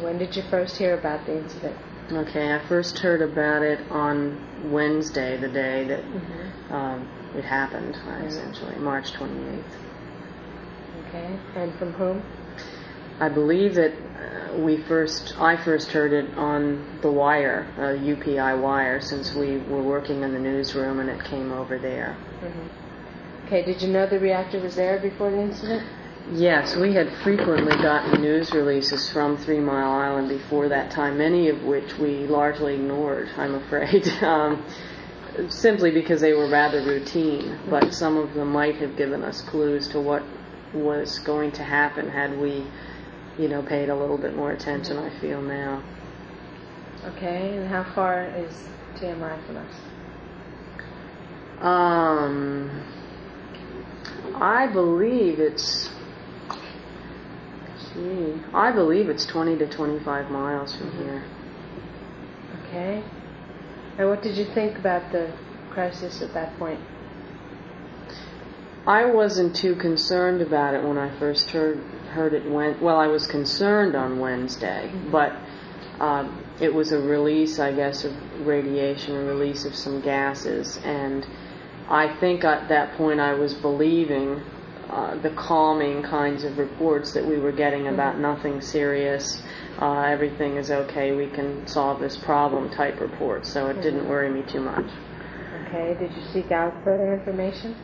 When did you first hear about the incident? Okay, I first heard about it on Wednesday, the day that it happened, essentially, March 28th. Okay, and from whom? I believe that I first heard it on the wire, UPI wire, since we were working in the newsroom and it came over there. Okay, did you know the reactor was there before the incident? Yes, we had frequently gotten news releases from 3 Mile Island before that time, many of which we largely ignored, I'm afraid, simply because they were rather routine, but some of them might have given us clues to what was going to happen had we, paid a little bit more attention, I feel now. Okay, and how far is TMI from us? I believe it's 20 to 25 miles from here. Okay. And what did you think about the crisis at that point? I wasn't too concerned about it when I first heard it I was concerned on Wednesday, but it was a release, I guess, of radiation, a release of some gases, and I think at that point I was believing the calming kinds of reports that we were getting about nothing serious, everything is okay, we can solve this problem type reports, so it didn't worry me too much. Okay, did you seek out further information?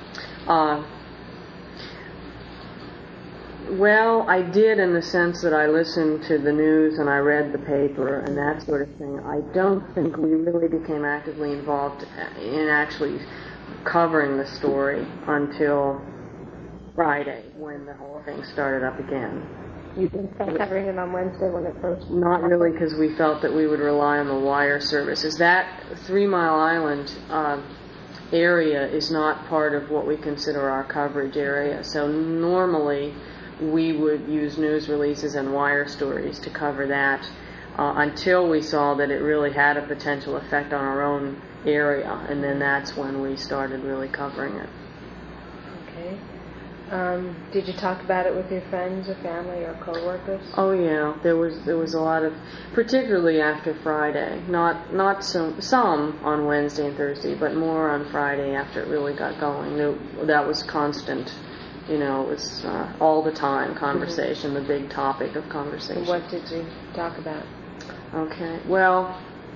Well, I did in the sense that I listened to the news and I read the paper and that sort of thing. I don't think we really became actively involved in actually covering the story until Friday when the whole thing started up again. You didn't start covering it on Wednesday when it first happened? Not really, because we felt that we would rely on the wire services. That 3 Mile Island area is not part of what we consider our coverage area. So normally we would use news releases and wire stories to cover that until we saw that it really had a potential effect on our own area, and then that's when we started really covering it. Okay. Did you talk about it with your friends or family or coworkers? Oh yeah, there was a lot of, particularly after Friday. Not some on Wednesday and Thursday, but more on Friday after it really got going. That was constant. It was all the time conversation, the big topic of conversation. What did you talk about? Okay, well,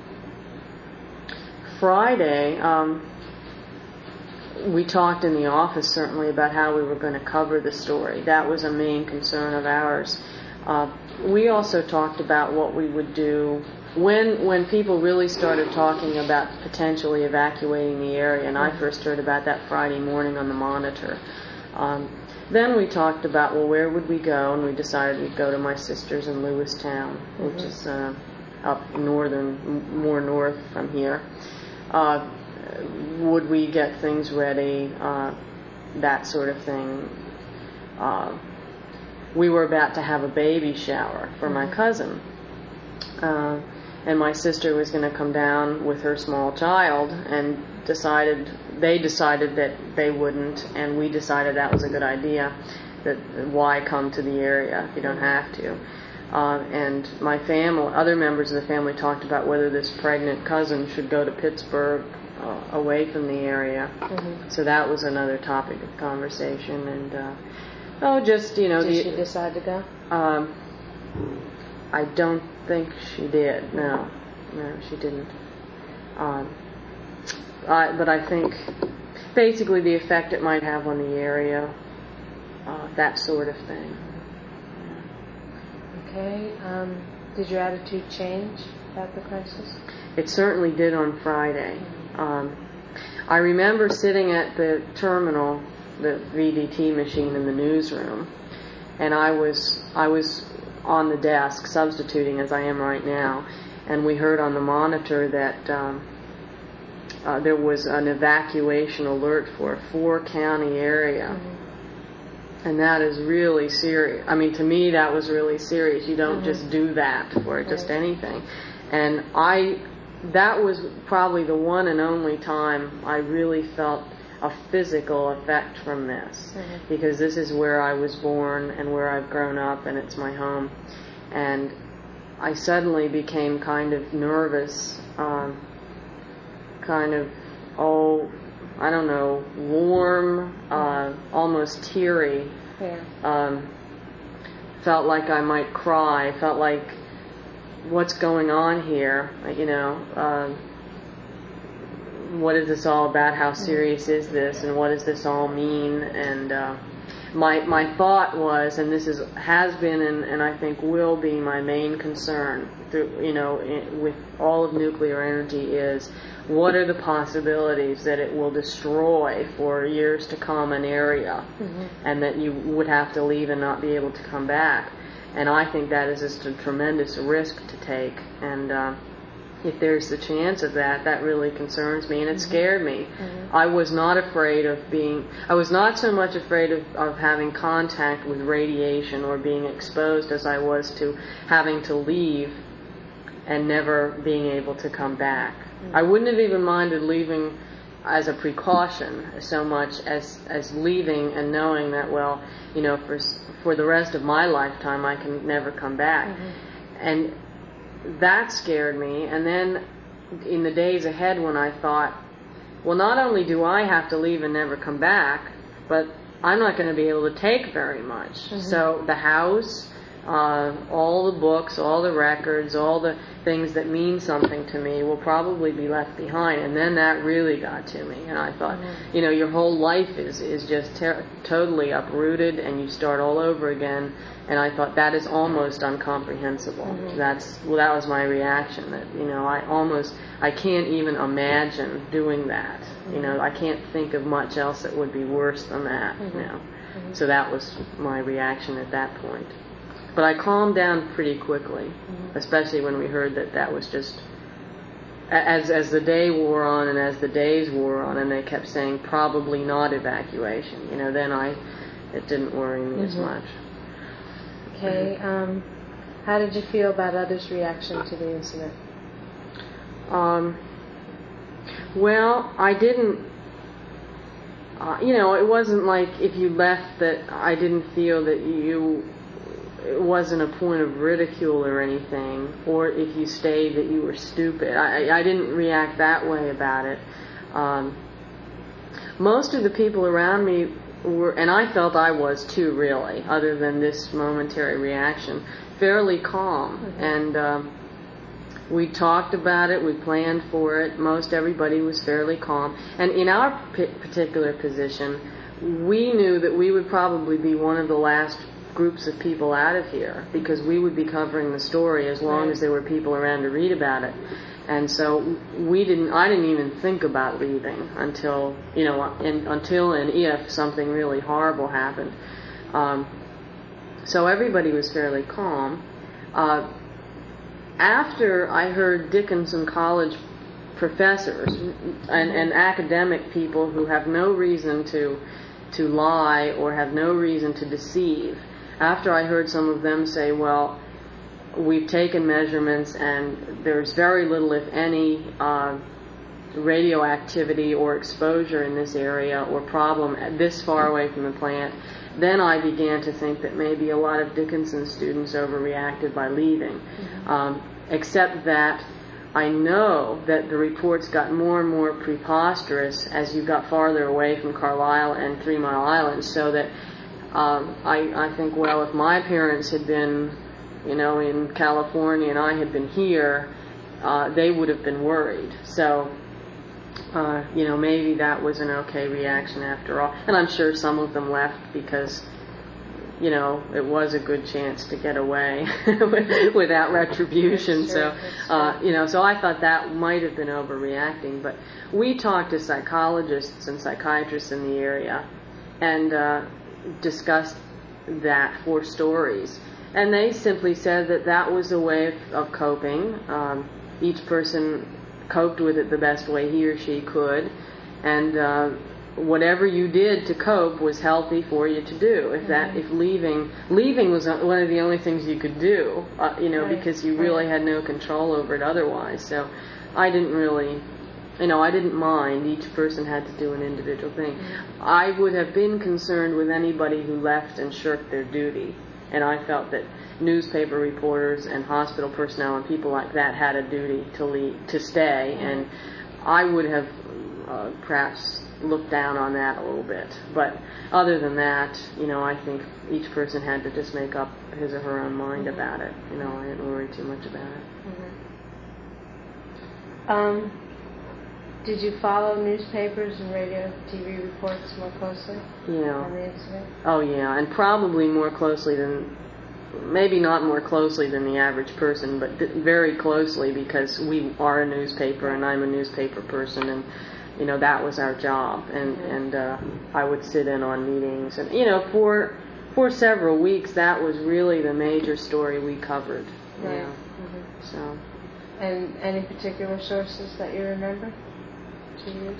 Friday, we talked in the office certainly about how we were going to cover the story. That was a main concern of ours. We also talked about what we would do when people really started talking about potentially evacuating the area, and I first heard about that Friday morning on the Monitor. Then we talked about, where would we go, and we decided we'd go to my sister's in Lewistown, which is up more north from here. Would we get things ready, that sort of thing. We were about to have a baby shower for my cousin, and my sister was going to come down with her small child, and they decided that they wouldn't, and we decided that was a good idea, that why come to the area if you don't have to. And my family, other members of the family talked about whether this pregnant cousin should go to Pittsburgh away from the area. So that was another topic of conversation. And did she decide to go? I don't think she did. No, she didn't. But I think basically the effect it might have on the area, that sort of thing. Okay. Did your attitude change about the crisis? It certainly did on Friday. I remember sitting at the terminal, the VDT machine in the newsroom, and I was on the desk substituting as I am right now, and we heard on the monitor that there was an evacuation alert for a 4-county area. And that is really serious. I mean, to me, that was really serious. You don't just do that for just anything. And that was probably the one and only time I really felt a physical effect from this. Because this is where I was born and where I've grown up, and it's my home. And I suddenly became kind of nervous, kind of, I don't know, warm, almost teary. Yeah. Felt like I might cry. Felt like, what's going on here? What is this all about? How serious is this? And what does this all mean? And my thought was, and this has been and I think will be my main concern with all of nuclear energy, is what are the possibilities that it will destroy for years to come an area, and that you would have to leave and not be able to come back. And I think that is just a tremendous risk to take. And if there's the chance of that, that really concerns me, and it scared me. I was not afraid of I was not so much afraid of having contact with radiation or being exposed as I was to having to leave and never being able to come back. I wouldn't have even minded leaving as a precaution so much as leaving and knowing that, well, for the rest of my lifetime I can never come back. And that scared me. And then in the days ahead, when I thought, well, not only do I have to leave and never come back, but I'm not going to be able to take very much. So the house, all the books, all the records, all the things that mean something to me will probably be left behind. And then that really got to me. And I thought, your whole life is just totally uprooted, and you start all over again. And I thought, that is almost incomprehensible. That was my reaction. That I can't even imagine doing that. I can't think of much else that would be worse than that. So that was my reaction at that point. But I calmed down pretty quickly, especially when we heard that was just, as the day wore on and as the days wore on, and they kept saying probably not evacuation. Then it didn't worry me as much. Okay. How did you feel about others' reaction to the incident? Well, I didn't. It wasn't like if you left that I didn't feel that it wasn't a point of ridicule or anything, or if you stayed that you were stupid. I didn't react that way about it. Most of the people around me were, and I felt I was too, really, other than this momentary reaction, fairly calm. And we talked about it, we planned for it. Most everybody was fairly calm. And in our particular position, we knew that we would probably be one of the last groups of people out of here, because we would be covering the story as long as there were people around to read about it. And so I didn't even think about leaving until and if something really horrible happened. So everybody was fairly calm. After I heard Dickinson College professors and academic people who have no reason to lie or have no reason to deceive, after I heard some of them say, well, we've taken measurements and there's very little, if any, radioactivity or exposure in this area or problem this far away from the plant, then I began to think that maybe a lot of Dickinson students overreacted by leaving. Except that I know that the reports got more and more preposterous as you got farther away from Carlisle and 3 Mile Island, so that I think, well, if my parents had been in California and I had been here, they would have been worried. So, maybe that was an okay reaction after all. And I'm sure some of them left because, it was a good chance to get away without retribution. So I thought that might have been overreacting. But we talked to psychologists and psychiatrists in the area and discussed that for stories. And they simply said that was a way of coping. Each person coped with it the best way he or she could. And whatever you did to cope was healthy for you to do. If leaving was one of the only things you could do, because you really had no control over it otherwise. So I didn't really, I didn't mind. Each person had to do an individual thing. I would have been concerned with anybody who left and shirked their duty. and I felt that newspaper reporters and hospital personnel and people like that had a duty to stay, and I would have perhaps looked down on that a little bit. But other than that, I think each person had to just make up his or her own mind about it. I didn't worry too much about it. Did you follow newspapers and radio, TV reports more closely on the incident? Oh, yeah, and probably more closely than, maybe not more closely than the average person, but very closely, because we are a newspaper and I'm a newspaper person, and that was our job, and I would sit in on meetings, and for several weeks that was really the major story we covered. Right. So. And any particular sources that you remember to use?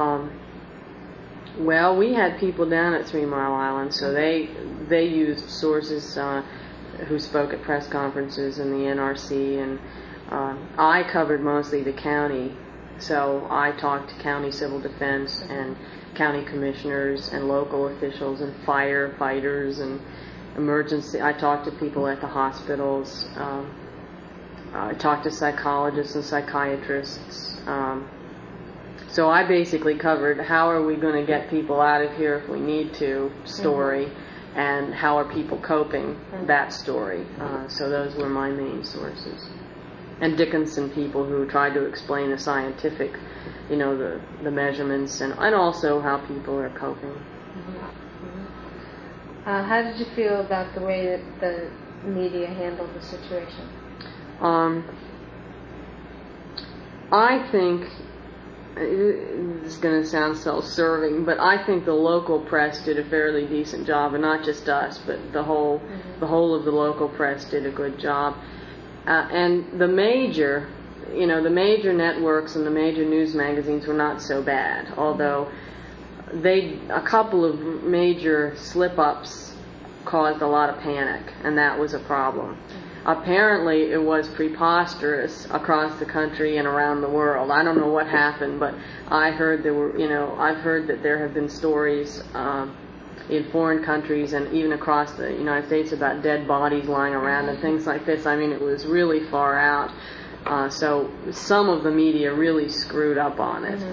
Well, we had people down at 3 Mile Island, so they used sources who spoke at press conferences in the NRC, and I covered mostly the county, so I talked to county civil defense and county commissioners and local officials and firefighters and emergency. I talked to people at the hospitals. I talked to psychologists and psychiatrists. So I basically covered how are we going to get people out of here if we need to story, and how are people coping that story. So those were my main sources. And Dickinson people who tried to explain the scientific, the measurements, and also how people are coping. How did you feel about the way that the media handled the situation? I think, this is going to sound self-serving, but I think the local press did a fairly decent job, and not just us, but the whole of the local press did a good job. And the major networks and the major news magazines were not so bad, although a couple of major slip-ups caused a lot of panic, and that was a problem. Apparently, it was preposterous across the country and around the world. I don't know what happened, but I heard I've heard that there have been stories in foreign countries and even across the United States about dead bodies lying around and things like this. I mean, it was really far out. So some of the media really screwed up on it.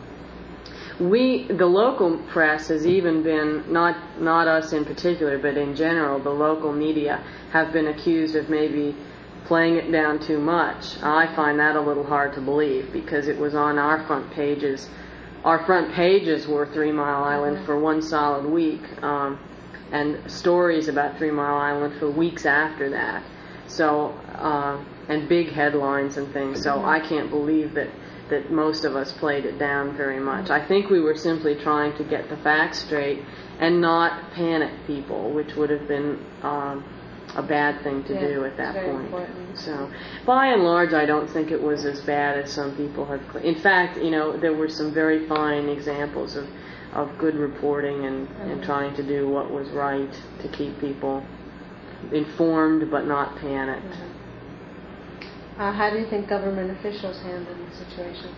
The local press has even been, not us in particular, but in general, the local media have been accused of maybe playing it down too much. I find that a little hard to believe, because it was on our front pages. Our front pages were 3 Mile Island for one solid week, and stories about 3 Mile Island for weeks after that. So, and big headlines and things. So I can't believe that most of us played it down very much. I think we were simply trying to get the facts straight and not panic people, which would have been a bad thing to do at that point. Important. So, by and large, I don't think it was as bad as some people have. In fact, there were some very fine examples of good reporting and trying to do what was right to keep people informed but not panicked. How do you think government officials handled the situation?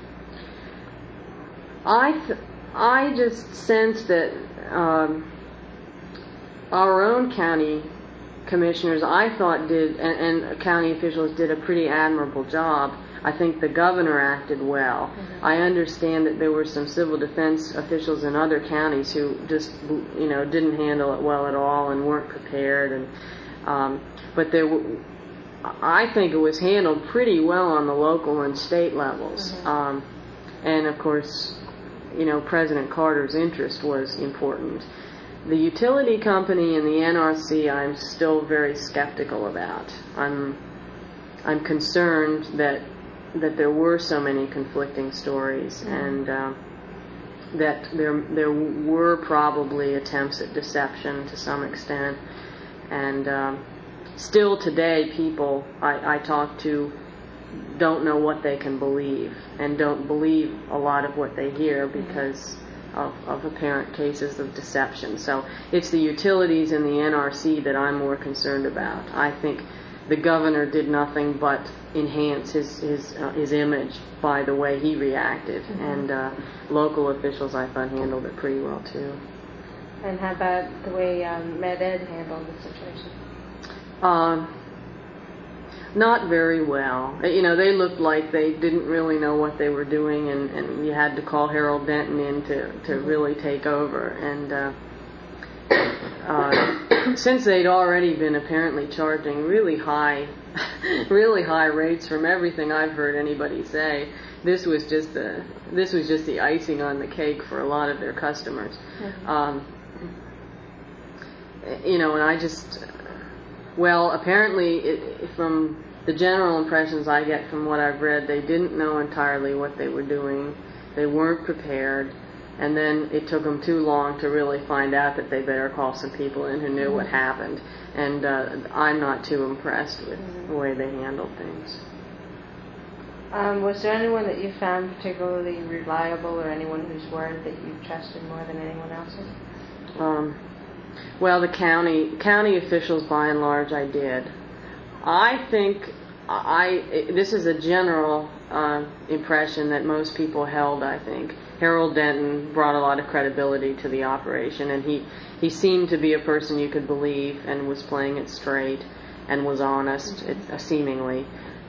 I just sense that our own county commissioners, I thought, and county officials did a pretty admirable job. I think the governor acted well. I understand that there were some civil defense officials in other counties who just, didn't handle it well at all and weren't prepared. But I think it was handled pretty well on the local and state levels. And of course, President Carter's interest was important. The utility company and the NRC, I'm still very skeptical about. I'm concerned that there were so many conflicting stories, and that there were probably attempts at deception to some extent. And still today, people I talk to don't know what they can believe, and don't believe a lot of what they hear because of apparent cases of deception. So it's the utilities and the NRC that I'm more concerned about. I think the governor did nothing but enhance his image by the way he reacted, and local officials, I thought, handled it pretty well too. And how about the way Med Ed handled the situation? Not very well. They looked like they didn't really know what they were doing, and you had to call Harold Denton in to really take over. And since they'd already been apparently charging really high rates from everything I've heard anybody say, this was just the icing on the cake for a lot of their customers. And I just, well, apparently from the general impressions I get from what I've read, they didn't know entirely what they were doing. They weren't prepared. And then it took them too long to really find out that they better call some people in who knew what happened. And I'm not too impressed with the way they handled things. Was there anyone that you found particularly reliable, or anyone whose word that you trusted more than anyone else's? Well, the county officials, by and large, I did. I think this is a general impression that most people held, I think. Harold Denton brought a lot of credibility to the operation, and he seemed to be a person you could believe and was playing it straight and was honest, seemingly.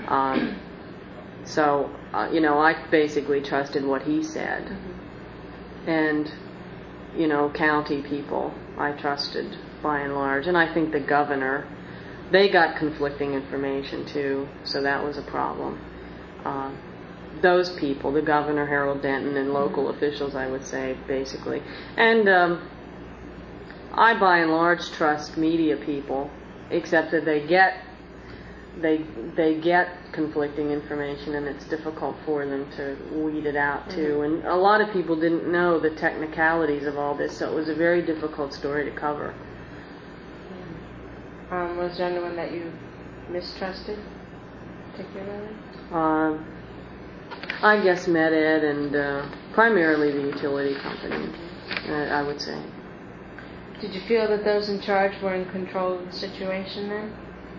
So, I basically trusted what he said. And, county people I trusted by and large. And I think the governor, they got conflicting information too, so that was a problem. Those people, the governor, Harold Denton, and local officials, I would say, basically. And I, by and large, trust media people, except that they get conflicting information, and it's difficult for them to weed it out too. And a lot of people didn't know the technicalities of all this, so it was a very difficult story to cover. Was there anyone that you mistrusted particularly? I guess MedEd and primarily the utility company, I would say. Did you feel that those in charge were in control of the situation then?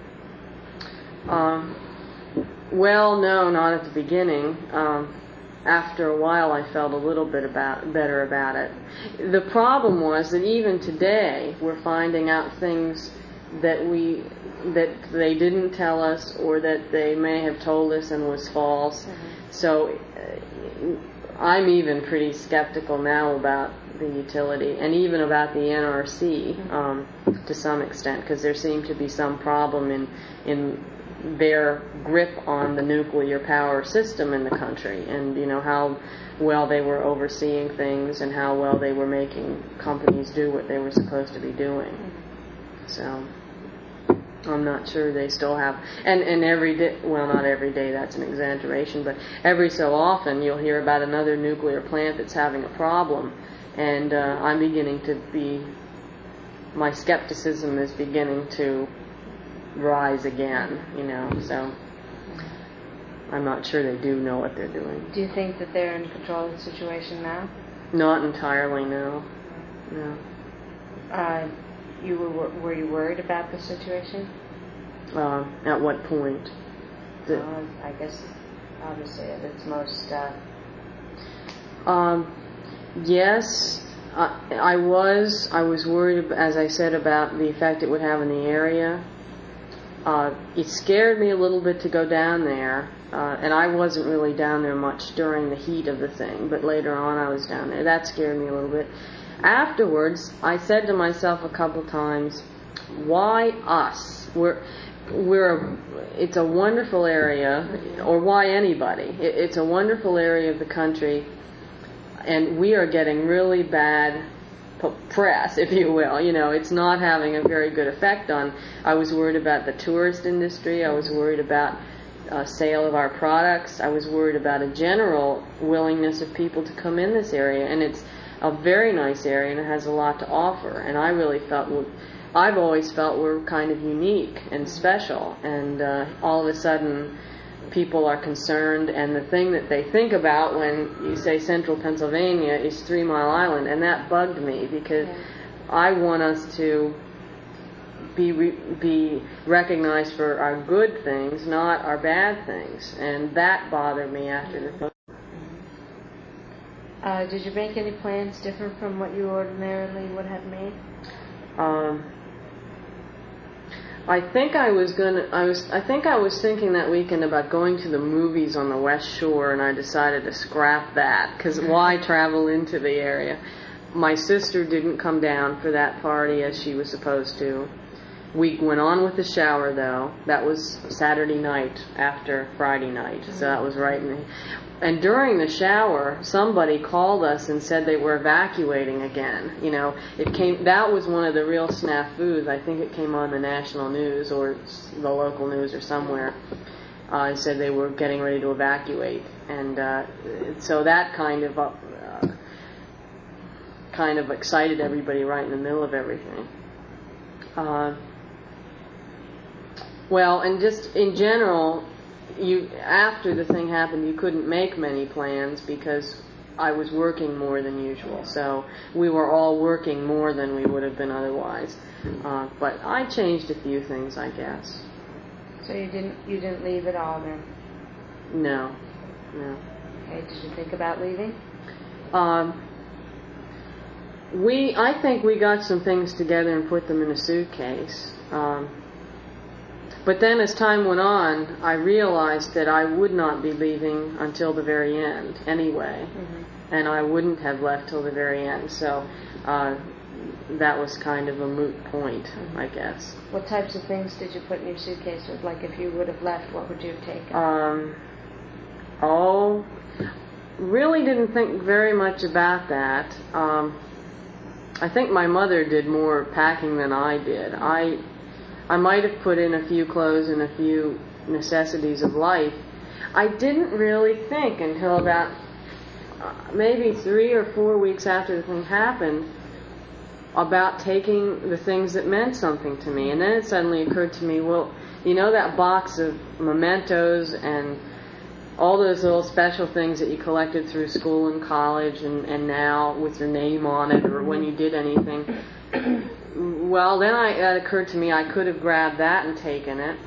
Well, no, not at the beginning. After a while, I felt a little bit better about it. The problem was that even today, we're finding out things that they didn't tell us, or that they may have told us and was false. So I'm even pretty skeptical now about the utility, and even about the NRC to some extent, because there seemed to be some problem in their grip on the nuclear power system in the country, and how well they were overseeing things and how well they were making companies do what they were supposed to be doing. So I'm not sure they still have, and every day, well, not every day, that's an exaggeration, but every so often you'll hear about another nuclear plant that's having a problem, and I'm beginning to my skepticism is beginning to rise again, so I'm not sure they do know what they're doing. Do you think that they're in control of the situation now? Not entirely, no. No. Were you worried about the situation? At what point? I guess, obviously, at its most... Yes, I was worried, as I said, about the effect it would have in the area. It scared me a little bit to go down there, and I wasn't really down there much during the heat of the thing, but later on I was down there. That scared me a little bit. Afterwards, I said to myself a couple times, why us? It's a wonderful area, or why anybody? It's a wonderful area of the country, and we are getting really bad press, if you will. It's not having a very good effect on. I was worried about the tourist industry. I was worried about sale of our products. I was worried about a general willingness of people to come in this area, and it's a very nice area, and it has a lot to offer. And I really felt, I've always felt we're kind of unique and special, and all of a sudden people are concerned, and the thing that they think about when you say central Pennsylvania is 3 Mile Island, and that bugged me, because I want us to be recognized for our good things, not our bad things, and that bothered me after the film. Did you make any plans different from what you ordinarily would have made? I think I was thinking that weekend about going to the movies on the West Shore, and I decided to scrap that, because why travel into the area? My sister didn't come down for that party as she was supposed to. We went on with the shower, though. That was Saturday night after Friday night, so that was right in the... And during the shower, somebody called us and said they were evacuating again. You know, that was one of the real snafus. I think it came on the national news or the local news or somewhere. It said they were getting ready to evacuate. And so that kind of excited everybody right in the middle of everything. Well, and just in general, after the thing happened, you couldn't make many plans because I was working more than usual. So we were all working more than we would have been otherwise. But I changed a few things, I guess. So you didn't leave at all then? No. Okay. Did you think about leaving? I think we got some things together and put them in a suitcase. But then as time went on, I realized that I would not be leaving until the very end anyway. And I wouldn't have left till the very end. So that was kind of a moot point, I guess. What types of things did you put in your suitcase? Like if you would have left, what would you have taken? Really didn't think very much about that. I think my mother did more packing than I did. I might have put in a few clothes and a few necessities of life. I didn't really think until about maybe 3 or 4 weeks after the thing happened about taking the things that meant something to me. And then it suddenly occurred to me, well, you know that box of mementos and all those little special things that you collected through school and college and now with your name on it or when you did anything. Well, then it occurred to me I could have grabbed that and taken it.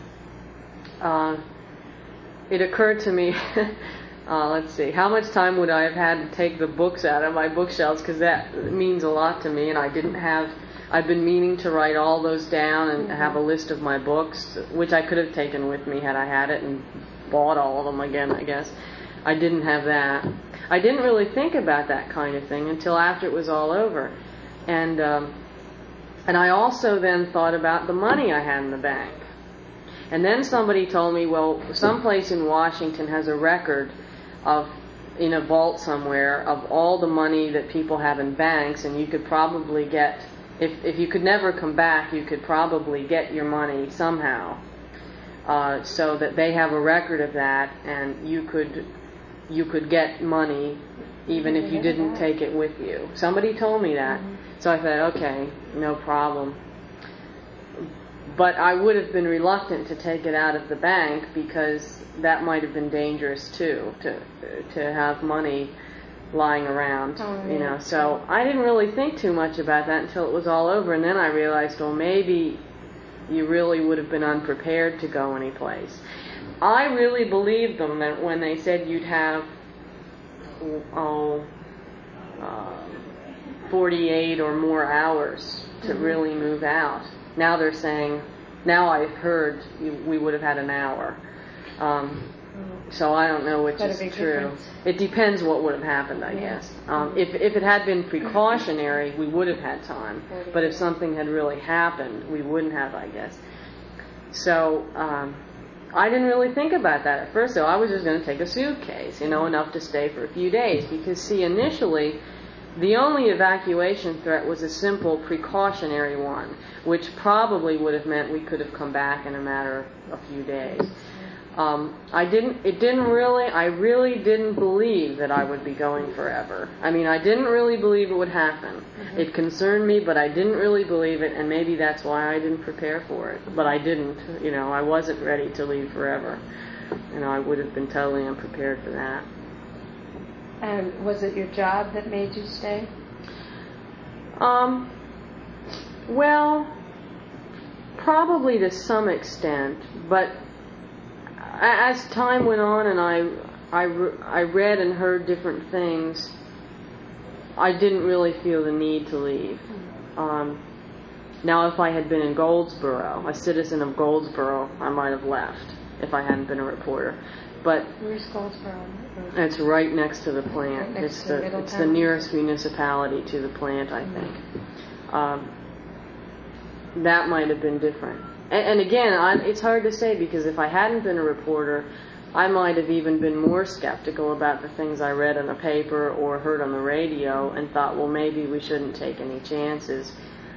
It occurred to me, let's see, how much time would I have had to take the books out of my bookshelves, because that means a lot to me, and I'd been meaning to write all those down and have a list of my books, which I could have taken with me had I had it and bought all of them again, I guess. I didn't have that. I didn't really think about that kind of thing until after it was all over. And I also then thought about the money I had in the bank. And then somebody told me, well, someplace in Washington has a record in a vault somewhere of all the money that people have in banks, and you could probably get, if you could never come back, you could probably get your money somehow. So that they have a record of that, and you could get money even if you didn't take it with you. Somebody told me that. So I thought, okay, no problem. But I would have been reluctant to take it out of the bank because that might have been dangerous too, to have money lying around, you know. So I didn't really think too much about that until it was all over, and then I realized, well, maybe you really would have been unprepared to go anyplace. I really believed them that when they said you'd have 48 or more hours to really move out. Now they're saying, now I've heard we would have had an hour. So I don't know which is true. Difference. It depends what would have happened, I guess. If it had been precautionary, we would have had time. But if something had really happened, we wouldn't have, I guess. So I didn't really think about that at first, though. I was just going to take a suitcase, enough to stay for a few days. Because, see, initially, the only evacuation threat was a simple precautionary one, which probably would have meant we could have come back in a matter of a few days. I really didn't believe that I would be going forever. I mean, I didn't really believe it would happen. It concerned me, but I didn't really believe it, and maybe that's why I didn't prepare for it. But I didn't, I wasn't ready to leave forever. I would have been totally unprepared for that. And was it your job that made you stay? Well, probably to some extent, but as time went on and I read and heard different things, I didn't really feel the need to leave. Now, if I had been in Goldsboro, a citizen of Goldsboro, I might have left if I hadn't been a reporter. But where's Goldsboro? it's right next to the plant. Right next to It's the nearest municipality to the plant, I think. That might have been different. And again, it's hard to say, because if I hadn't been a reporter, I might have even been more skeptical about the things I read in the paper or heard on the radio and thought, well, maybe we shouldn't take any chances.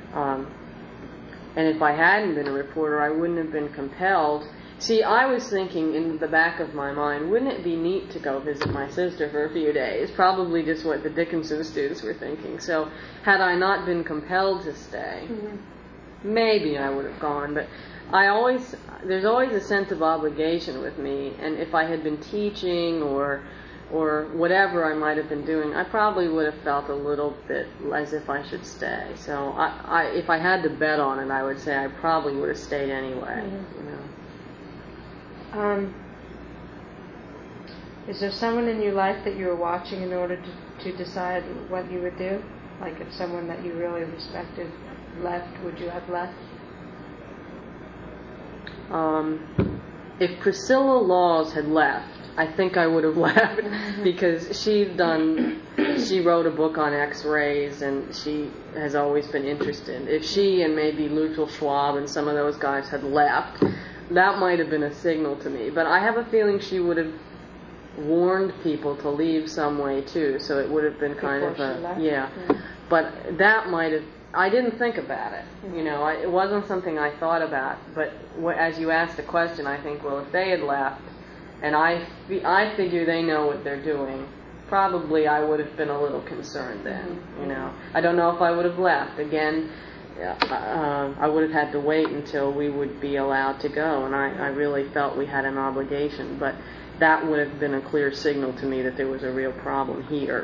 And if I hadn't been a reporter, I wouldn't have been compelled. See, I was thinking in the back of my mind, wouldn't it be neat to go visit my sister for a few days? Probably just what the Dickinson students were thinking. So had I not been compelled to stay, maybe I would have gone. But there's always a sense of obligation with me. And if I had been teaching or whatever I might have been doing, I probably would have felt a little bit as if I should stay. So if I had to bet on it, I would say I probably would have stayed anyway. You know. Is there someone in your life that you were watching in order to decide what you would do? Like if someone that you really respected left, would you have left? If Priscilla Laws had left, I think I would have left, because she wrote a book on X-rays, and she has always been interested. If she and maybe Luttrell Schwab and some of those guys had left, that might have been a signal to me. But I have a feeling she would have warned people to leave some way too, so it would have been kind of a, yeah. But that might have, I didn't think about it, you know, it wasn't something I thought about. But as you asked the question, I think, well, if they had left, and I figure they know what they're doing, probably I would have been a little concerned then, you know. I don't know if I would have left. Again, I would have had to wait until we would be allowed to go, and I really felt we had an obligation. But that would have been a clear signal to me that there was a real problem here.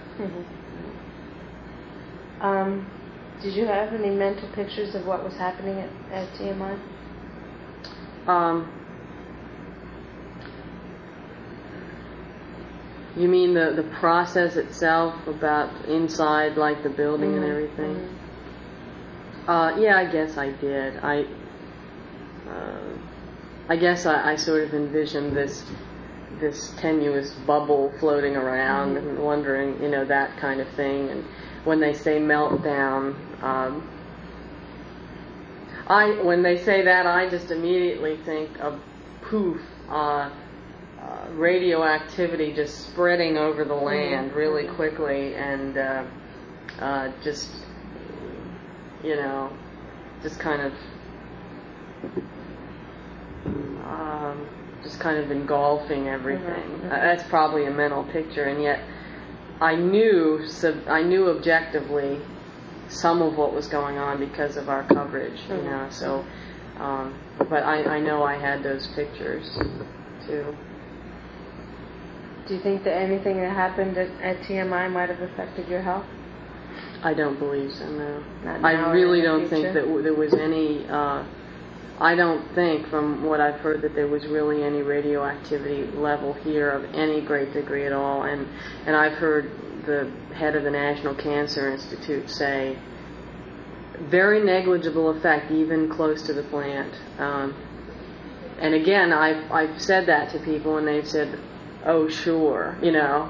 Did you have any mental pictures of what was happening at TMI? You mean the process itself, about inside, like the building and everything? Yeah, I guess I did. I guess I sort of envisioned this tenuous bubble floating around and wondering, you know, that kind of thing. And when they say meltdown, when they say that, I just immediately think of poof, radioactivity just spreading over the land really quickly, and just, you know, just kind of engulfing everything. That's probably a mental picture, and yet I knew objectively some of what was going on because of our coverage, you know. So, but I know I had those pictures too. Do you think that anything that happened at TMI might have affected your health? I don't believe so, no. Not I now or really in the don't think future? that there was any, I don't think, from what I've heard, that there was really any radioactivity level here of any great degree at all. And I've heard the head of the National Cancer Institute say very negligible effect, even close to the plant. And again, I've said that to people, and they've said, oh, sure, you know.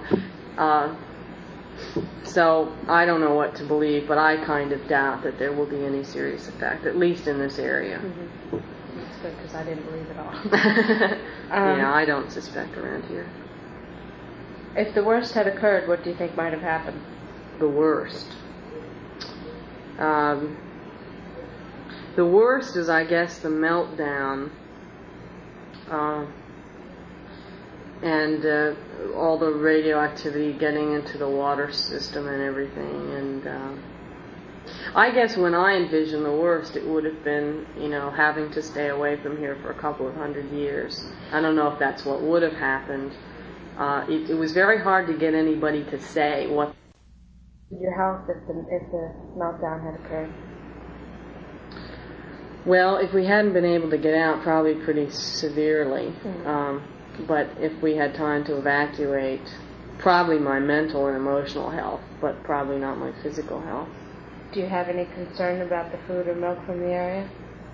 So I don't know what to believe, but I kind of doubt that there will be any serious effect, at least in this area. That's good, because I didn't believe it all. Yeah, I don't suspect around here. If the worst had occurred, what do you think might have happened? The worst. The worst is, I guess, the meltdown. And all the radioactivity getting into the water system and everything. And I guess when I envisioned the worst, it would have been, you know, having to stay away from here for a couple of 100 years. I don't know if that's what would have happened. It was very hard to get anybody to say what Your health if the meltdown had occurred? Well, if we hadn't been able to get out, probably pretty severely. But if we had time to evacuate, probably my mental and emotional health, but probably not my physical health. Do you have any concern about the food or milk from the area?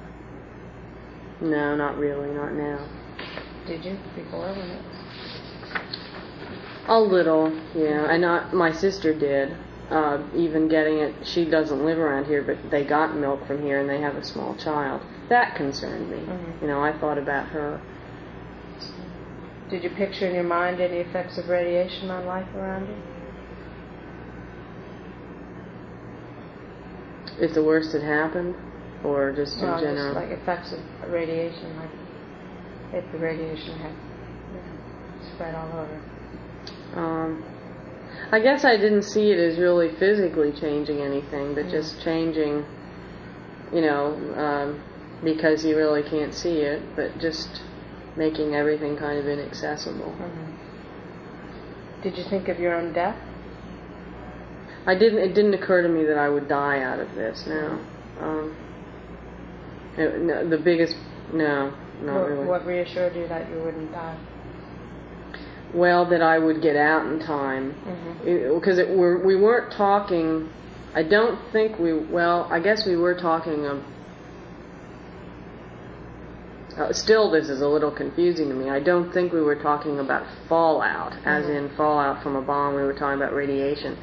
No, not really, not now. Did you before when it? A little, yeah. And my sister did. Even getting it, she doesn't live around here, but they got milk from here, and they have a small child. That concerned me. Mm-hmm. You know, I thought about her. Did you picture in your mind any effects of radiation on life around you? If the worst had happened, or just in general? Just like effects of radiation, like if the radiation had spread all over. I guess I didn't see it as really physically changing anything, but just changing, you know, because you really can't see it, but just making everything kind of inaccessible. Mm-hmm. Did you think of your own death? It didn't occur to me that I would die out of this, no. The biggest, no, not really. What reassured you that you wouldn't die? Well, that I would get out in time. Because we weren't talking, I don't think I guess we were talking still this is a little confusing to me. I don't think we were talking about fallout, as in fallout from a bomb. We were talking about radiation.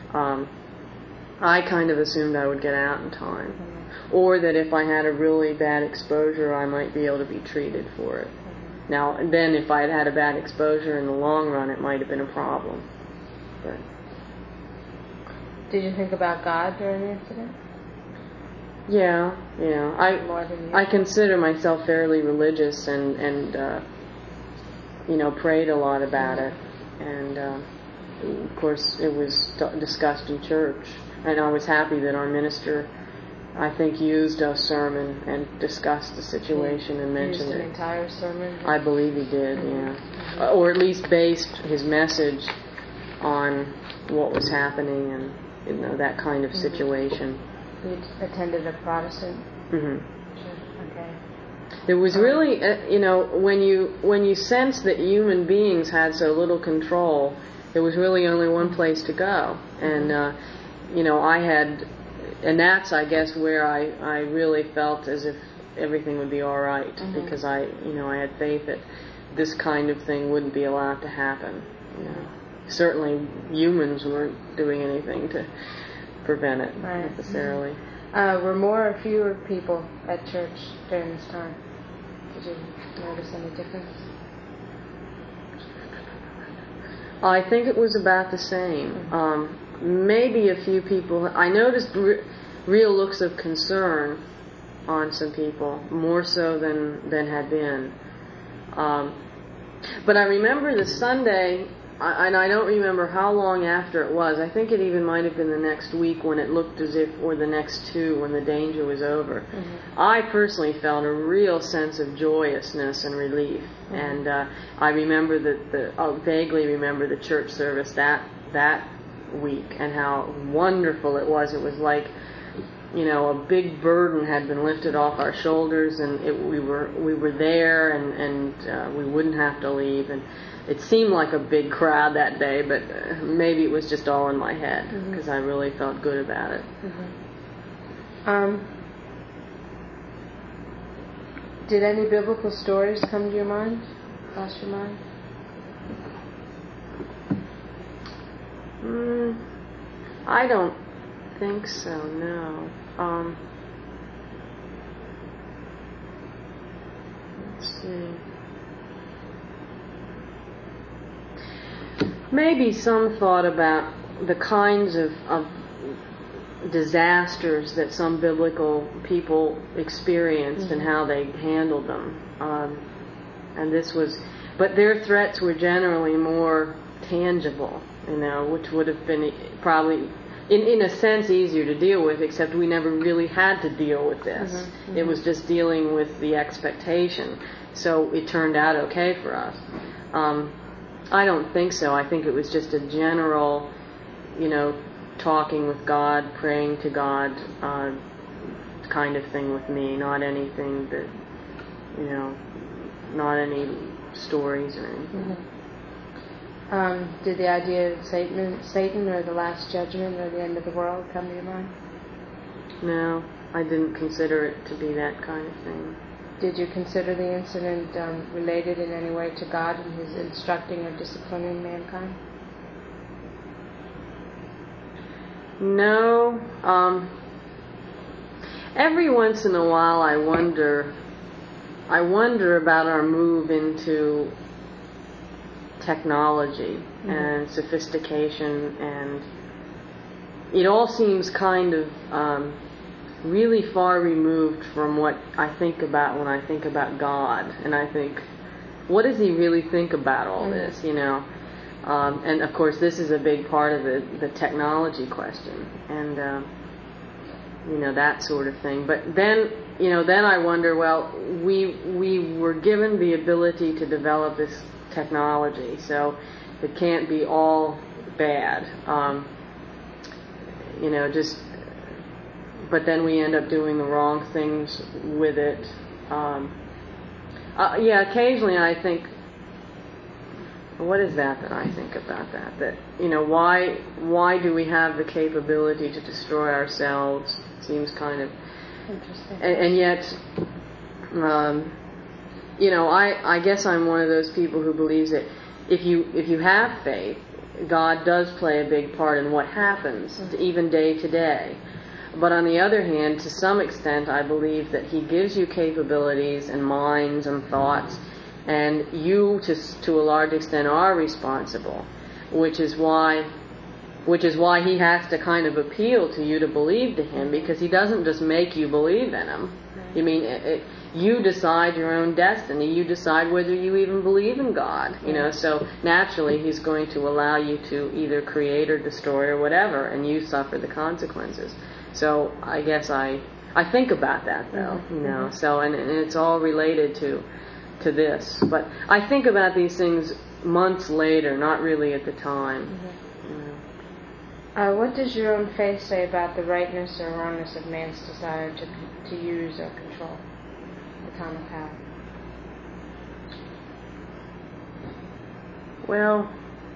I kind of assumed I would get out in time. Or that if I had a really bad exposure, I might be able to be treated for it. Now, then if I had had a bad exposure in the long run, it might have been a problem. But did you think about God during the incident? Yeah. I consider myself fairly religious and you know, prayed a lot about it. And of course, it was discussed in church. And I was happy that our minister, I think, used a sermon and discussed the situation and mentioned it. Used an entire sermon? I believe he did, yeah. Or at least based his message on what was happening and, you know, that kind of situation. You attended a Protestant church? Okay. There was really, you know, when you sense that human beings had so little control, there was really only one place to go. And, you know, and that's, I guess, where I really felt as if everything would be all right, because I had faith that this kind of thing wouldn't be allowed to happen. You know, certainly humans weren't doing anything to prevent it necessarily. Were more or fewer people at church during this time? Did you notice any difference? I think it was about the same. Maybe a few people. I noticed real looks of concern on some people, more so than had been. But I remember the Sunday, and I don't remember how long after it was. I think it even might have been the next week when it looked as if, or the next two, when the danger was over. I personally felt a real sense of joyousness and relief. And I remember I vaguely remember the church service that week and how wonderful it was. It was like, you know, a big burden had been lifted off our shoulders, and we were there, and we wouldn't have to leave. And it seemed like a big crowd that day, but maybe it was just all in my head, because I really felt good about it. Did any biblical stories come to your mind? Cross your mind? I don't think so, no. Let's see. Maybe some thought about the kinds of disasters that some biblical people experienced and how they handled them. And this was, but their threats were generally more tangible, you know, which would have been probably, in a sense, easier to deal with, except we never really had to deal with this. It was just dealing with the expectation. So it turned out okay for us. I don't think so. I think it was just a general, you know, talking with God, praying to God kind of thing with me, not anything that, you know, not any stories or anything. Did the idea of Satan or the Last Judgment or the end of the world come to your mind? No, I didn't consider it to be that kind of thing. Did you consider the incident related in any way to God and His instructing or disciplining mankind? No. Every once in a while I wonder about our move into technology and sophistication, and it all seems kind of really far removed from what I think about when I think about God. And I think, what does He really think about all this, you know? And of course this is a big part of the technology question, and you know, that sort of thing. But then, you know, then I wonder, well, we were given the ability to develop this technology, so it can't be all bad. You know, just, but then we end up doing the wrong things with it. Yeah, occasionally I think, what is that I think about that? That, you know, why do we have the capability to destroy ourselves? It seems kind of interesting. And yet, you know, I guess I'm one of those people who believes that if you have faith, God does play a big part in what happens, even day to day. But on the other hand, to some extent, I believe that He gives you capabilities and minds and thoughts, and you, to a large extent, are responsible, which is why He has to kind of appeal to you to believe to Him, because He doesn't just make you believe in Him. I mean, you decide your own destiny. You decide whether you even believe in God. You know, so naturally He's going to allow you to either create or destroy or whatever, and you suffer the consequences. So I guess I think about that, though. You know, so and it's all related to this. But I think about these things months later, not really at the time. What does your own faith say about the rightness or wrongness of man's desire to use or control atomic power? Well,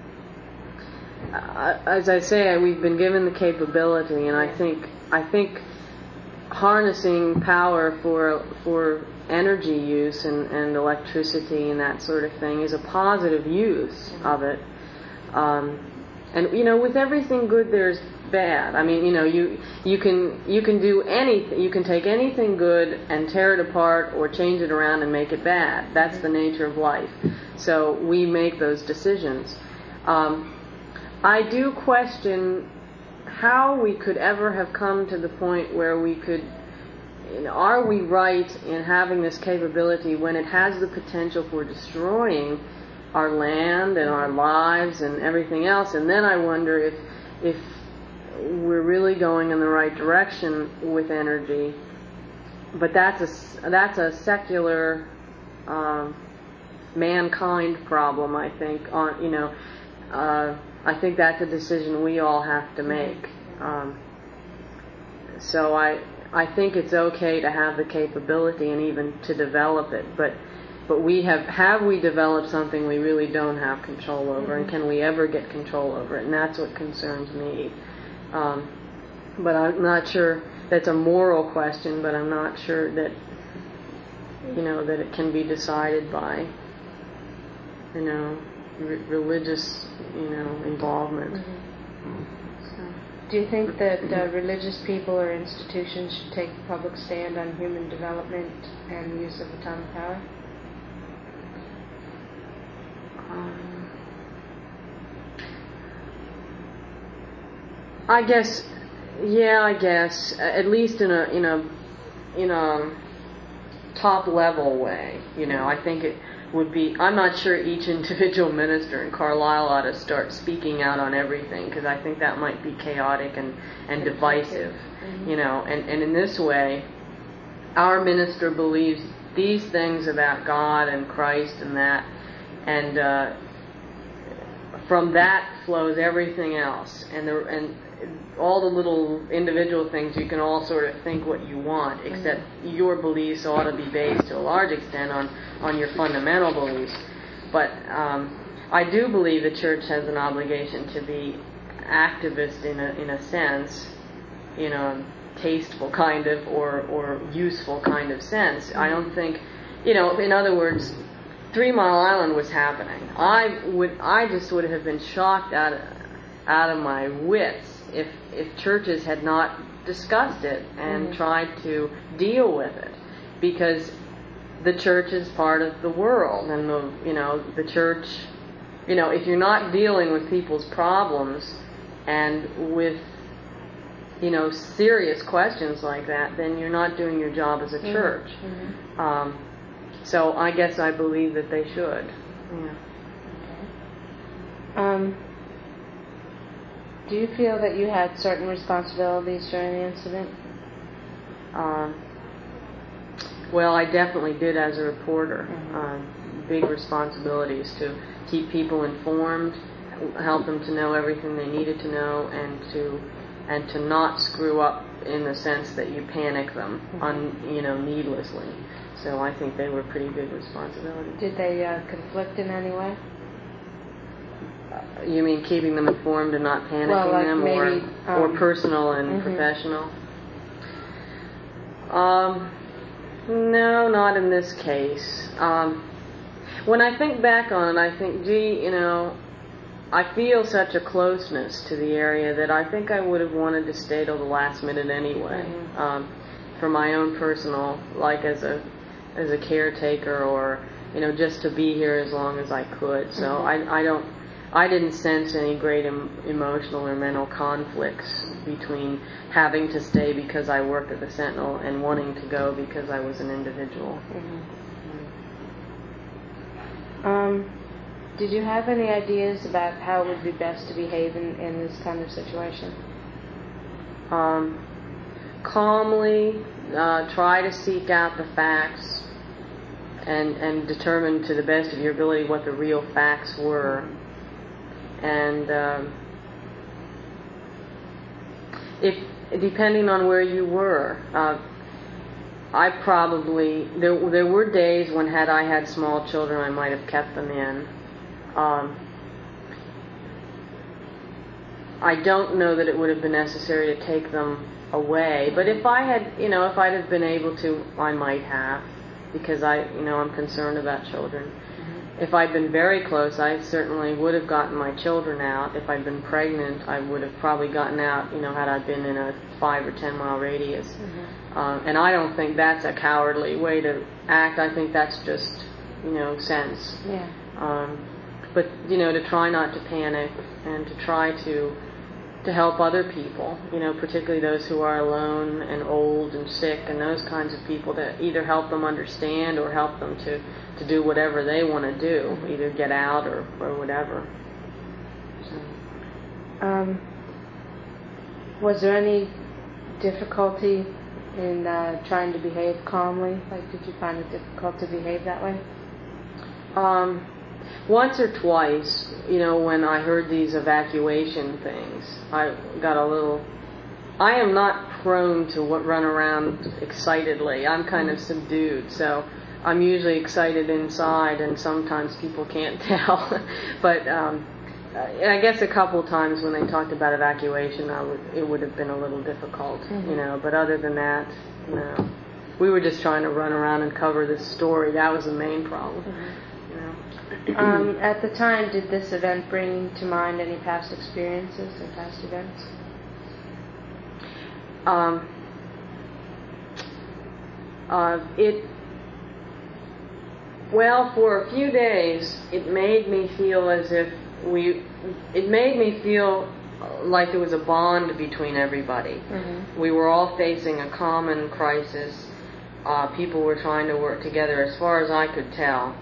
as I say, we've been given the capability, and I think harnessing power for energy use and electricity and that sort of thing is a positive use of it. And you know, with everything good, there's bad. I mean, you know, you can do anything. You can take anything good and tear it apart or change it around and make it bad. That's the nature of life. So we make those decisions. I do question how we could ever have come to the point where we could, you know, are we right in having this capability when it has the potential for destroying our land and our lives and everything else? And then I wonder if we're really going in the right direction with energy. But that's a secular mankind problem, I think. I think that's a decision we all have to make. So I think it's okay to have the capability and even to develop it, but we have we developed something we really don't have control over, and can we ever get control over it? And that's what concerns me. But I'm not sure that's a moral question, but I'm not sure that, you know, that it can be decided by, you know, religious, you know, involvement. Do you think that religious people or institutions should take a public stand on human development and use of atomic power? I guess, at least in a top level way. You know, I think it would be. I'm not sure each individual minister in Carlisle ought to start speaking out on everything, because I think that might be chaotic and divisive. You know, and in this way, our minister believes these things about God and Christ and that, and from that flows everything else, and all the little individual things you can all sort of think what you want, except your beliefs ought to be based to a large extent on your fundamental beliefs. But I do believe the church has an obligation to be activist in a sense, you know, tasteful kind of or useful kind of sense. I don't think, in other words, 3 Mile Island was happening. I just would have been shocked out of my wits if churches had not discussed it and tried to deal with it, because the church is part of the world, and the church, if you're not dealing with people's problems and with serious questions like that, then you're not doing your job as a church. So I guess I believe that they should. Yeah. Okay. Do you feel that you had certain responsibilities during the incident? Well, I definitely did as a reporter. Big responsibilities to keep people informed, help them to know everything they needed to know, and to not screw up in the sense that you panic them needlessly. So I think they were pretty big responsibilities. Did they conflict in any way? You mean keeping them informed and not panicking them, maybe, or personal and professional? No, not in this case. When I think back on it, I think, I feel such a closeness to the area that I think I would have wanted to stay till the last minute anyway, for my own personal, like as a caretaker, or just to be here as long as I could. So I didn't sense any great emotional or mental conflicts between having to stay because I worked at the Sentinel and wanting to go because I was an individual. Did you have any ideas about how it would be best to behave in this kind of situation? Calmly, try to seek out the facts and determine to the best of your ability what the real facts were. And if depending on where you were, there were days when, had I had small children, I might have kept them in. I don't know that it would have been necessary to take them away, but if I had, if I'd have been able to, I might have, because I'm concerned about children. If I'd been very close, I certainly would have gotten my children out. If I'd been pregnant, I would have probably gotten out, had I been in a 5 or 10 mile radius. And I don't think that's a cowardly way to act. I think that's just, sense. Yeah. But, to try not to panic and to try to help other people, particularly those who are alone and old and sick and those kinds of people, to either help them understand or help them to do whatever they want to do, either get out or whatever. So. Was there any difficulty in trying to behave calmly? Like, did you find it difficult to behave that way? Once or twice, when I heard these evacuation things, I got a little... I am not prone to run around excitedly. I'm kind of subdued, so I'm usually excited inside, and sometimes people can't tell. But I guess a couple times when they talked about evacuation, it would have been a little difficult, But other than that, no. We were just trying to run around and cover this story. That was the main problem. At the time, did this event bring to mind any past experiences or past events? Well, for a few days, it made me feel as if it made me feel like there was a bond between everybody. We were all facing a common crisis. People were trying to work together, as far as I could tell.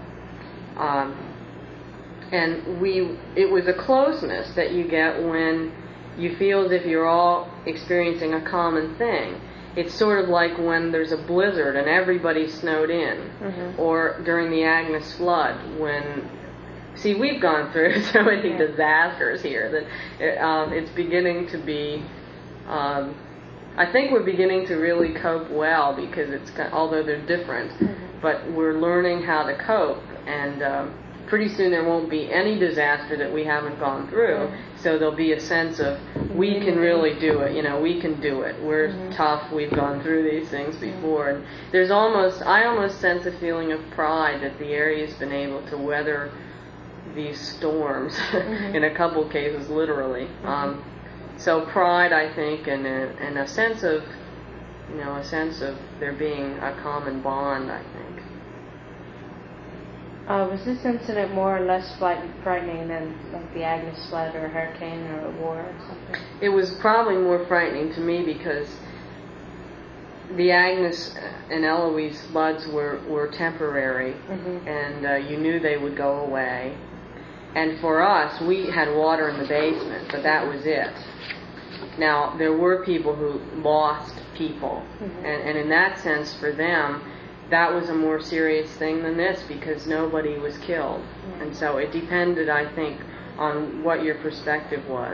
And it was a closeness that you get when you feel as if you're all experiencing a common thing. It's sort of like when there's a blizzard and everybody's snowed in, or during the Agnes flood when... See, we've gone through so many disasters here that it's beginning to be... I think we're beginning to really cope well, because although they're different, but we're learning how to cope, and pretty soon there won't be any disaster that we haven't gone through. So there'll be a sense of, we can really do it, we can do it. We're tough, we've gone through these things before. And I almost sense a feeling of pride that the area's been able to weather these storms, in a couple cases literally. So pride, I think, and a sense of, there being a common bond, I think. Was this incident more or less frightening than like the Agnes flood or a hurricane or a war or something? It was probably more frightening to me because the Agnes and Eloise floods were temporary, and you knew they would go away. And for us, we had water in the basement, but that was it. Now, there were people who lost people, and in that sense, for them, that was a more serious thing than this because nobody was killed. And so it depended, I think, on what your perspective was.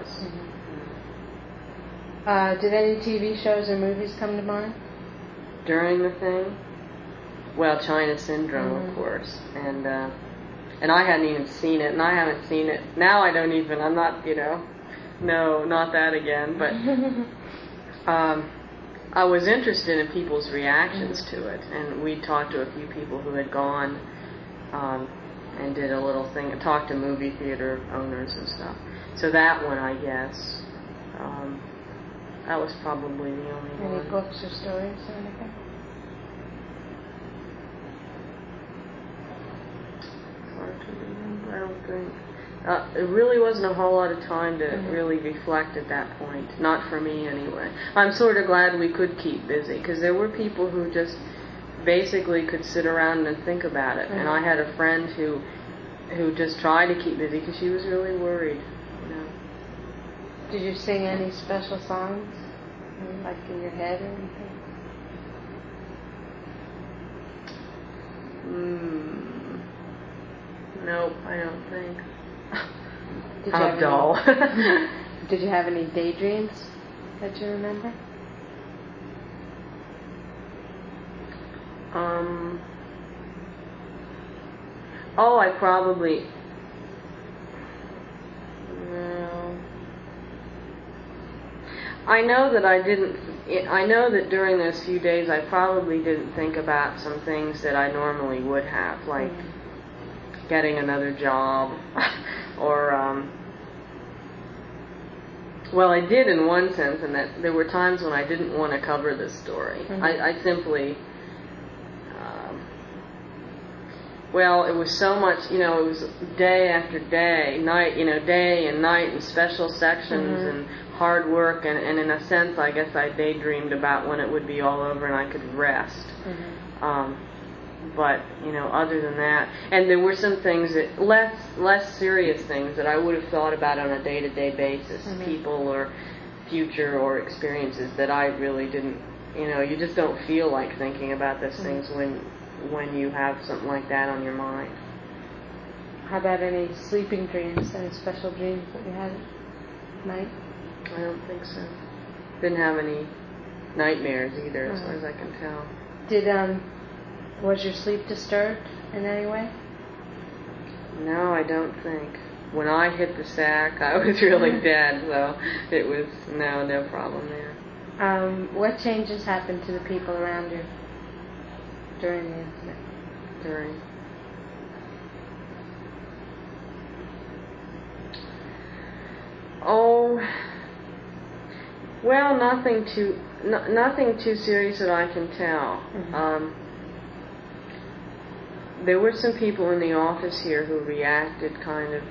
Did any TV shows or movies come to mind? During the thing? Well, China Syndrome, of course. And I hadn't even seen it, and I haven't seen it. Now I'm not, no, not that again. But I was interested in people's reactions to it, and we talked to a few people who had gone and did a little thing, talked to movie theater owners and stuff. So that one, I guess, that was probably the only one. Any books or stories or anything? Hard to remember, I don't think. It really wasn't a whole lot of time to really reflect at that point. Not for me, anyway. I'm sort of glad we could keep busy, because there were people who just basically could sit around and think about it. And I had a friend who just tried to keep busy because she was really worried. Did you sing any special songs, like in your head or anything? Nope, I don't think. How dull. Did you have any daydreams that you remember? I probably... No. I know that during those few days I probably didn't think about some things that I normally would have, like getting another job, or, well, I did in one sense, in that there were times when I didn't want to cover this story. I simply, well, it was so much, it was day after day, night, day and night, and special sections, and hard work, and in a sense, I guess I daydreamed about when it would be all over and I could rest. But, other than that, and there were some things that, less serious things that I would have thought about on a day-to-day basis, people or future or experiences that I really didn't, you just don't feel like thinking about those things when you have something like that on your mind. How about any sleeping dreams, any special dreams that you had at night? I don't think so. Didn't have any nightmares either, as far as I can tell. Was your sleep disturbed in any way? No, I don't think. When I hit the sack, I was really dead, so it was no problem there. What changes happened to the people around you during the incident? Well, nothing too serious that I can tell. There were some people in the office here who reacted kind of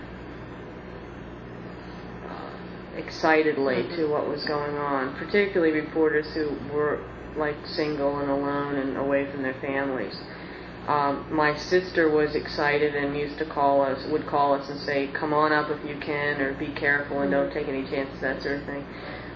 excitedly to what was going on, particularly reporters who were like single and alone and away from their families. My sister was excited and would call us and say, "Come on up if you can," or "Be careful and don't take any chances," that sort of thing.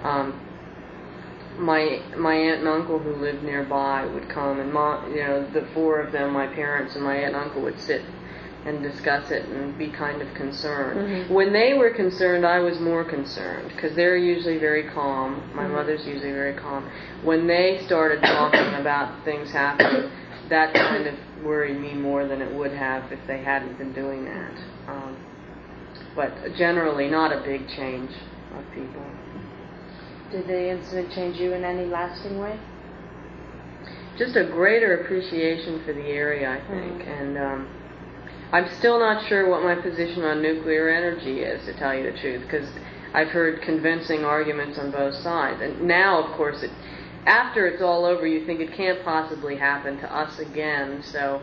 My aunt and uncle who lived nearby would come, and the four of them, my parents and my aunt and uncle, would sit and discuss it and be kind of concerned. When they were concerned, I was more concerned, because they're usually very calm. My mother's usually very calm. When they started talking about things happening, that kind of worried me more than it would have if they hadn't been doing that. But generally, not a big change of people. Did the incident change you in any lasting way? Just a greater appreciation for the area, I think. And I'm still not sure what my position on nuclear energy is, to tell you the truth, because I've heard convincing arguments on both sides. And now, of course, after it's all over, you think it can't possibly happen to us again, so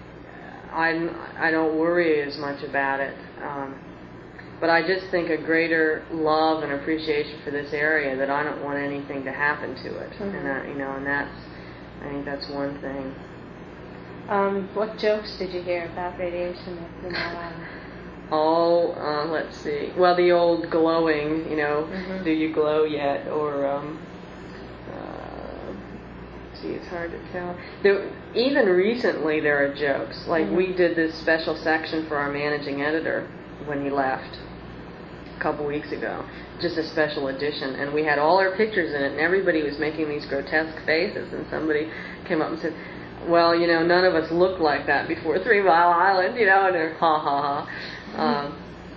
I don't worry as much about it. But I just think a greater love and appreciation for this area, that I don't want anything to happen to it. And I think that's one thing. What jokes did you hear about radiation in that island? Oh, let's see. Well, the old glowing, do you glow yet? Or, it's hard to tell. Even recently, there are jokes. Like, we did this special section for our managing editor when he left a couple weeks ago. Just a special edition. And we had all our pictures in it, and everybody was making these grotesque faces. And somebody came up and said, well, none of us looked like that before 3 Mile Island, and they're ha ha ha.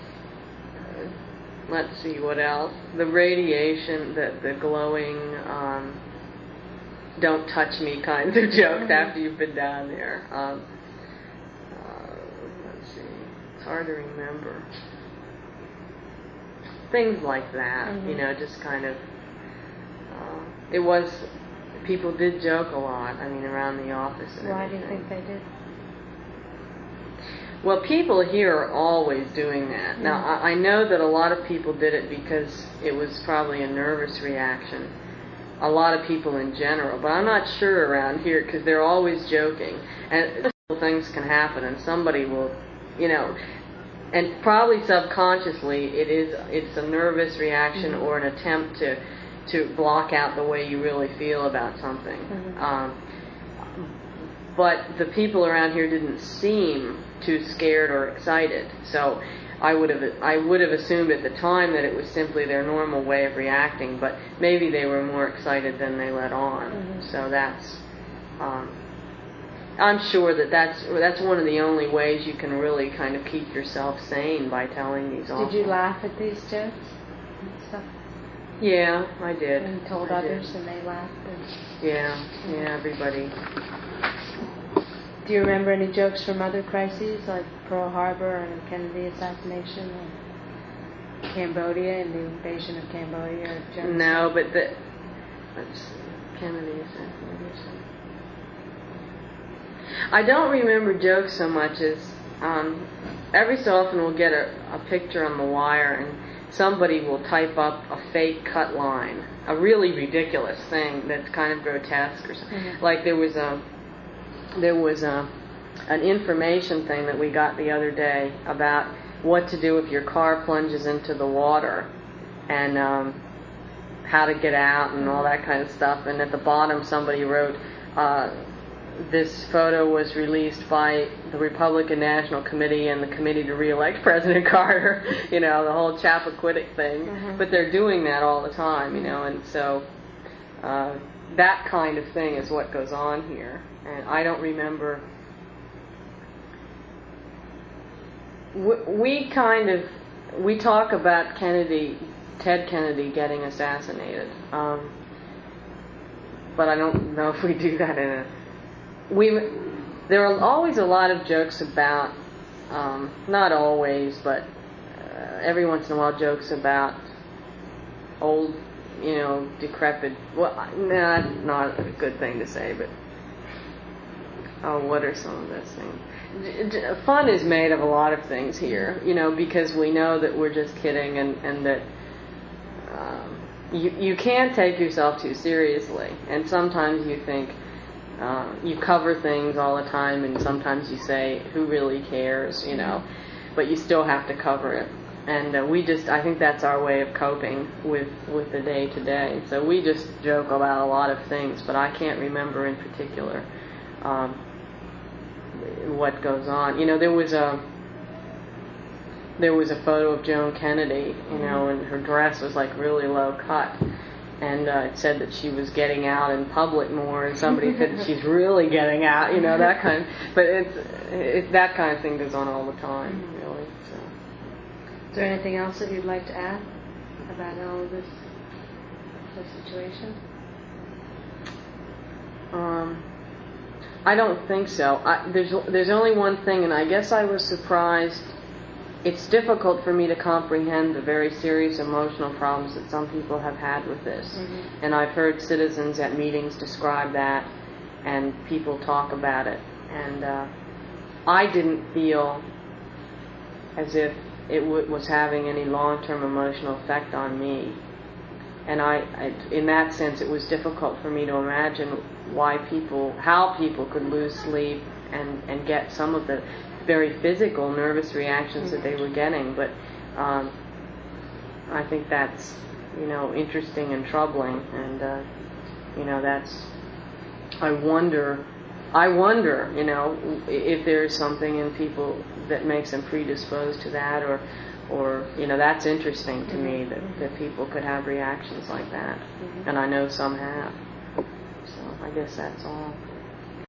Let's see, what else? The radiation, the glowing, don't touch me kinds of jokes after you've been down there. Let's see, it's hard to remember. Things like that, just kind of, people did joke a lot, around the office and Why everything. do you think they did? Well, people here are always doing that. Now, I know that a lot of people did it because it was probably a nervous reaction. A lot of people in general, but I'm not sure around here because they're always joking. And things can happen, and somebody will, and probably subconsciously it's a nervous reaction or an attempt to block out the way you really feel about something. But the people around here didn't seem too scared or excited, so I would have assumed at the time that it was simply their normal way of reacting, but maybe they were more excited than they let on. So that's I'm sure that's one of the only ways you can really kind of keep yourself sane, by telling these awful. Did you laugh at these jokes and stuff? Yeah, I did. And you told others and they laughed? Yeah, everybody. Do you remember any jokes from other crises, like Pearl Harbor and the Kennedy assassination, or Cambodia and the invasion of Cambodia? Or no, but let's see, Kennedy assassination. I don't remember jokes so much as every so often we'll get a picture on the wire and somebody will type up a fake cut line, a really ridiculous thing that's kind of grotesque or something. Like there was an information thing that we got the other day about what to do if your car plunges into the water, and how to get out and all that kind of stuff. And at the bottom somebody wrote, this photo was released by the Republican National Committee and the Committee to Re-elect President Carter, the whole Chappaquiddick thing. But they're doing that all the time, and so that kind of thing is what goes on here. And I don't remember. We talk about Ted Kennedy getting assassinated, but I don't know if we do that in a. There are always a lot of jokes about, not always, but every once in a while, jokes about old, decrepit. Well, that's not a good thing to say, but what are some of those things? Fun is made of a lot of things here, because we know that we're just kidding, and that you can't take yourself too seriously, and sometimes you think. You cover things all the time, and sometimes you say, who really cares, but you still have to cover it. And I think that's our way of coping with the day-to-day. So we just joke about a lot of things, but I can't remember in particular what goes on. There was a photo of Joan Kennedy, and her dress was like really low cut. and it said that she was getting out in public more, and somebody said she's really getting out, that kind of, but it's that kind of thing goes on all the time, really. So. Is there anything else that you'd like to add about all of this situation? I don't think so. There's only one thing, and I guess I was surprised. It's difficult for me to comprehend the very serious emotional problems that some people have had with this. Mm-hmm. And I've heard citizens at meetings describe that, and people talk about it. And I didn't feel as if it was having any long-term emotional effect on me. And in that sense, it was difficult for me to imagine how people could lose sleep and get some of the very physical nervous reactions that they were getting. But I think that's, interesting and troubling. And, I wonder, if there's something in people that makes them predisposed to that, or that's interesting to me that people could have reactions like that. And I know some have. So I guess that's all.